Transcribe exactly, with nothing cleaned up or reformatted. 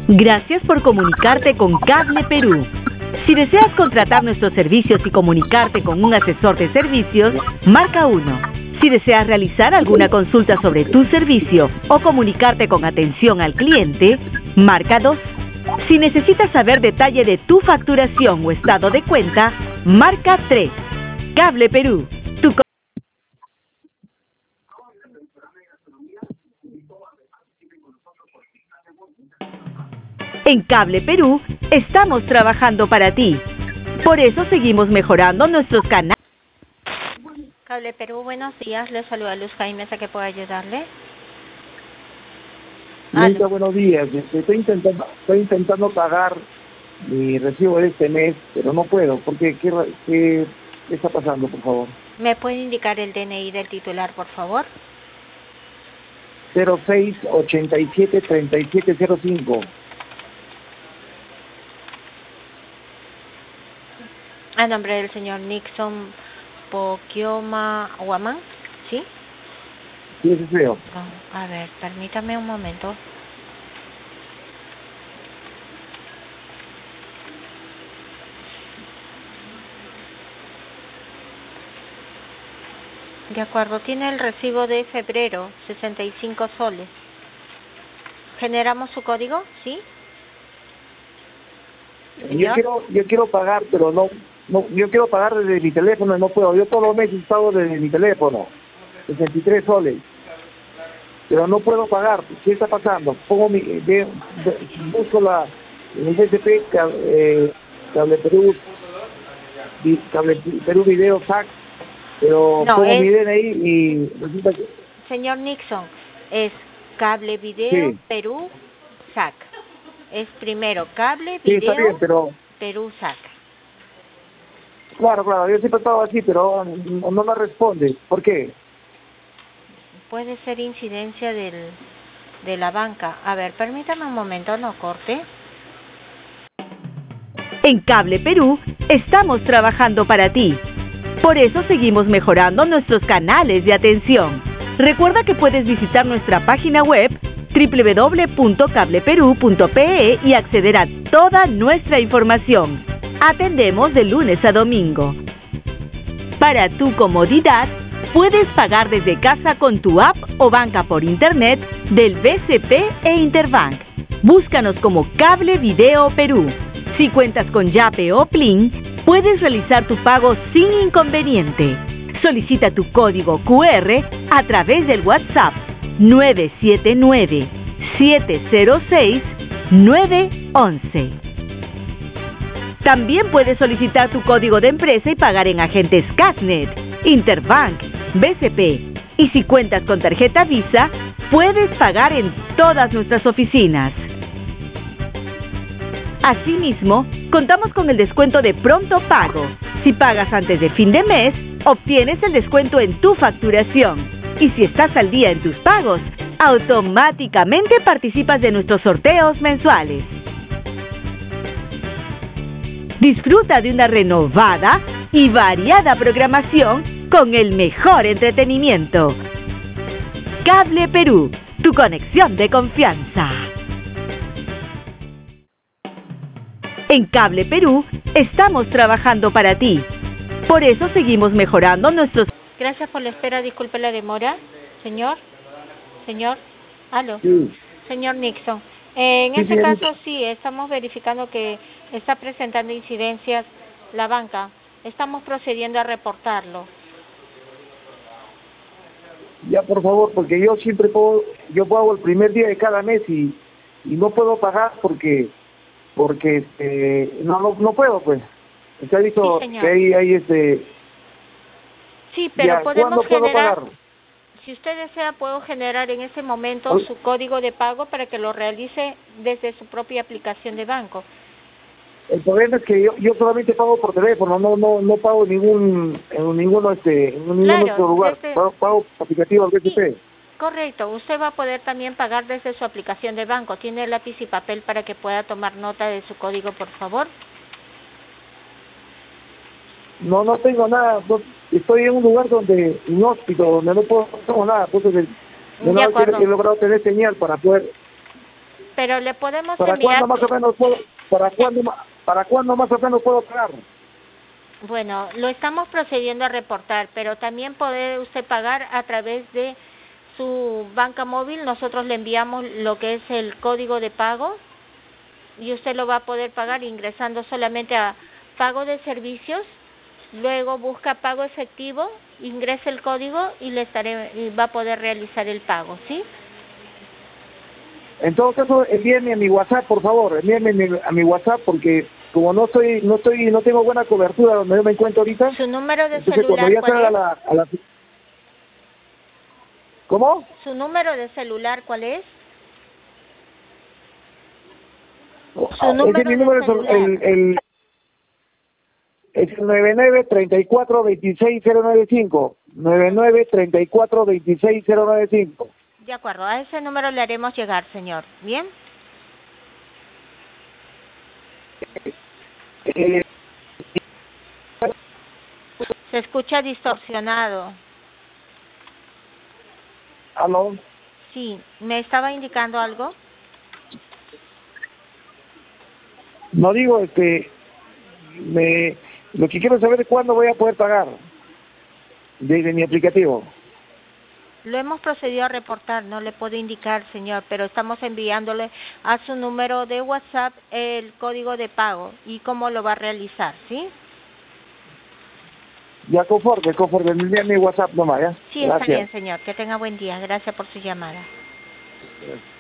Gracias por comunicarte con Cable Perú. Si deseas contratar nuestros servicios y comunicarte con un asesor de servicios, marca uno. Si deseas realizar alguna consulta sobre tu servicio o comunicarte con atención al cliente, marca dos. Si necesitas saber detalle de tu facturación o estado de cuenta, marca tres. Cable Perú. Tu En Cable Perú estamos trabajando para ti. Por eso seguimos mejorando nuestros canales. Cable Perú, buenos días. Les saluda Luz Jaime, ¿a qué puedo ayudarle? Señorita, buenos días. Estoy intentando, estoy intentando pagar mi recibo de este mes, pero no puedo. Porque ¿qué, qué, qué está pasando, por favor? ¿Me puede indicar el D N I del titular, por favor? cero seis ochenta y siete treinta y siete cero cinco. A nombre del señor Nixon Poquioma Guamán, ¿sí? Sí, ese es yo. Oh, a ver, permítame un momento. De acuerdo, tiene el recibo de febrero, sesenta y cinco soles. ¿Generamos su código? ¿Sí? Yo quiero, yo quiero pagar, pero no, no, yo quiero pagar desde mi teléfono y no puedo. Yo todos los meses pago desde mi teléfono, sesenta y tres soles. Pero no puedo pagar. ¿Qué está pasando? Pongo mi, de, de, busco la, el S P, eh, Cable Perú, Cable Perú Video Fax, pero no, pongo es... mi D N I y resulta que... Señor Nixon, es Cable Video Sí. Perú S A C. Es primero Cable Sí, Video está bien, pero... Perú S A C. Claro, claro, yo siempre estaba así, pero no, no me responde. ¿Por qué? Puede ser incidencia del, de la banca. A ver, permítame un momento, no corte. En Cable Perú estamos trabajando para ti. Por eso seguimos mejorando nuestros canales de atención. Recuerda que puedes visitar nuestra página web doble u doble u doble u punto cable perú punto pe e y acceder a toda nuestra información. Atendemos de lunes a domingo. Para tu comodidad, puedes pagar desde casa con tu app o banca por internet del B C P e Interbank. Búscanos como Cable Video Perú. Si cuentas con Yape o Plin, puedes realizar tu pago sin inconveniente. Solicita tu código cu erre a través del WhatsApp nueve siete nueve, siete cero seis, nueve once. También puedes solicitar tu código de empresa y pagar en agentes Casnet, Interbank, B C P. Y si cuentas con tarjeta Visa, puedes pagar en todas nuestras oficinas. Asimismo, contamos con el descuento de pronto pago. Si pagas antes de fin de mes, obtienes el descuento en tu facturación. Y si estás al día en tus pagos, automáticamente participas de nuestros sorteos mensuales. Disfruta de una renovada y variada programación con el mejor entretenimiento. Cable Perú, tu conexión de confianza. En Cable Perú estamos trabajando para ti. Por eso seguimos mejorando nuestros... Gracias por la espera, disculpe la demora. Señor, señor, aló. Sí. Señor Nixon, eh, en Sí, este señorita. caso sí, estamos verificando que está presentando incidencias la banca. Estamos procediendo a reportarlo. Ya, por favor, porque yo siempre puedo, yo pago el primer día de cada mes y, y no puedo pagar porque porque este, no, no no puedo, pues. Usted ha dicho Sí, señor. que hay, hay este... Sí, pero ya, podemos ¿cuándo puedo generar, pagar? si usted desea, puedo generar en ese momento Ol- su código de pago para que lo realice desde su propia aplicación de banco. El problema es que yo, yo solamente pago por teléfono, no no no pago ningún en ninguno este en ningún Claro, otro lugar, desde- pago, pago aplicativo al B C P. Sí. Correcto, usted va a poder también pagar desde su aplicación de banco. ¿Tiene lápiz y papel para que pueda tomar nota de su código, por favor? No, no tengo nada, no- estoy en un lugar donde, inhóspito, donde no puedo, no tengo nada, entonces el- De no he acuerdo. he logrado tener señal para poder... Pero le podemos ¿Para enviar... cuándo más o menos puedo, para cuándo, ma- para cuándo más o menos puedo pagar? Bueno, lo estamos procediendo a reportar, pero también puede usted pagar a través de su banca móvil. Nosotros le enviamos lo que es el código de pago y usted lo va a poder pagar ingresando solamente a pago de servicios, luego busca pago efectivo, ingresa el código y le estaré y va a poder realizar el pago, ¿sí? En todo caso, envíenme a mi WhatsApp, por favor, envíenme a mi, a mi WhatsApp porque como no estoy, no estoy, no tengo buena cobertura donde yo me encuentro ahorita. ¿Su número de Entonces cuando celular ya cuál salga es? la, a la... ¿Cómo? ¿Su número de celular cuál es? Ah, número ese es mi de número, es celular. el, el, es el nueve nueve, treinta y cuatro, veintiséis, cero nueve cinco. nueve nueve, treinta y cuatro, veintiséis, cero nueve cinco. De acuerdo, a ese número le haremos llegar, señor. ¿Bien? Eh, Se escucha distorsionado. ¿Aló? Sí, ¿me estaba indicando algo? No digo, este, me, lo que quiero saber es cuándo voy a poder pagar desde mi aplicativo. Lo hemos procedido a reportar, no le puedo indicar, señor, pero estamos enviándole a su número de WhatsApp el código de pago y cómo lo va a realizar, ¿sí? Ya conforme, conforme, envíame mi WhatsApp nomás, ¿ya? Sí, está Gracias. bien, señor. Que tenga buen día. Gracias por su llamada. Gracias.